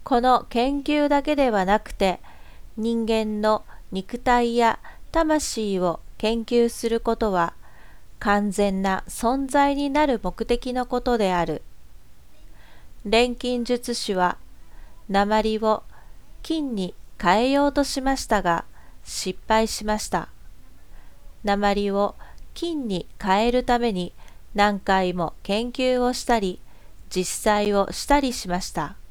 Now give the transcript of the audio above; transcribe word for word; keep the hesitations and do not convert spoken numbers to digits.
この研究だけではなくて、人間の肉体や魂を研究することは、完全な存在になる目的のことである。錬金術師は、鉛を金に変えようとしましたが、失敗しました。鉛を金に変えるために何回も研究をしたり、実際をしたりしました。